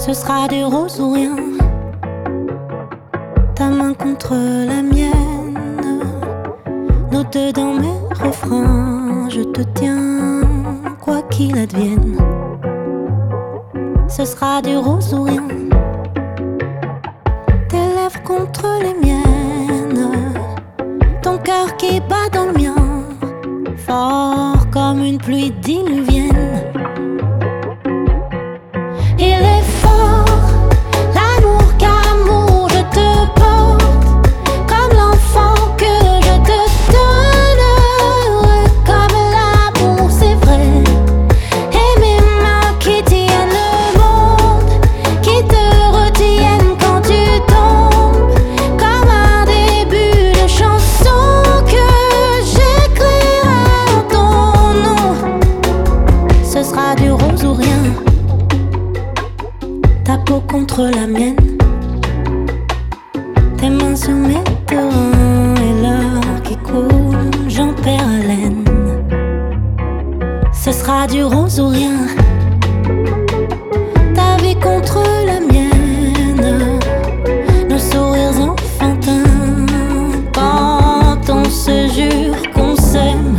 Ce sera du rose ou rien. Ta main contre la mienne, nous deux dans mes refrains. Je te tiens, quoi qu'il advienne. Ce sera du rose ou rien. Tes lèvres contre les miennes, ton cœur qui bat dans le mien, fort comme une pluie diluvienne. Il est fort, l'amour qu'amour je te porte, comme l'enfant que je te donne, comme l'amour c'est vrai. Et mes mains qui tiennent le monde, qui te retiennent quand tu tombes, comme un début de chanson que j'écrirai en ton nom. Ce sera du rose ou rien. Ta peau contre la mienne, tes mains sur mes terrains, et l'heure qui coule, j'en perds haleine. Ce sera du rose ou rien. Ta vie contre la mienne, nos sourires enfantins, quand on se jure qu'on s'aime.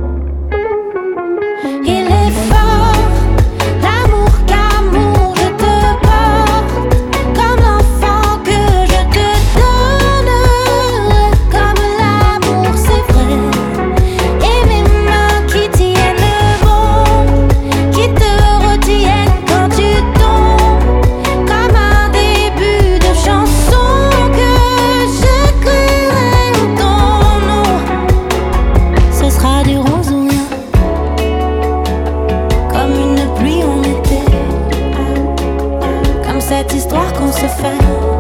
Il est fort, l'amour qu'amour je te porte, comme l'enfant que je te donne, comme l'amour c'est vrai. Et mes mains qui tiennent le monde, qui te retiennent quand tu tombes, comme un début de chanson que j'écrirai en ton nom. Ce sera du rose ou rien, comme une pluie en été, comme cette histoire qu'on se fait.